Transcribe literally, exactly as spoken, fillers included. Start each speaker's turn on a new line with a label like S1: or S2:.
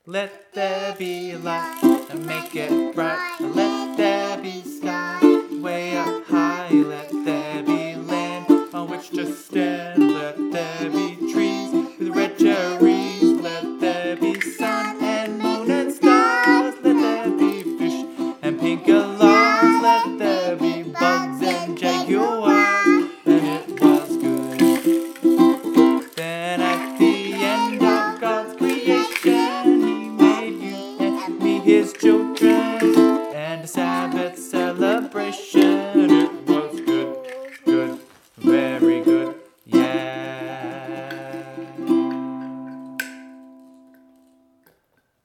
S1: Let there be light and make it bright. Let there be sky.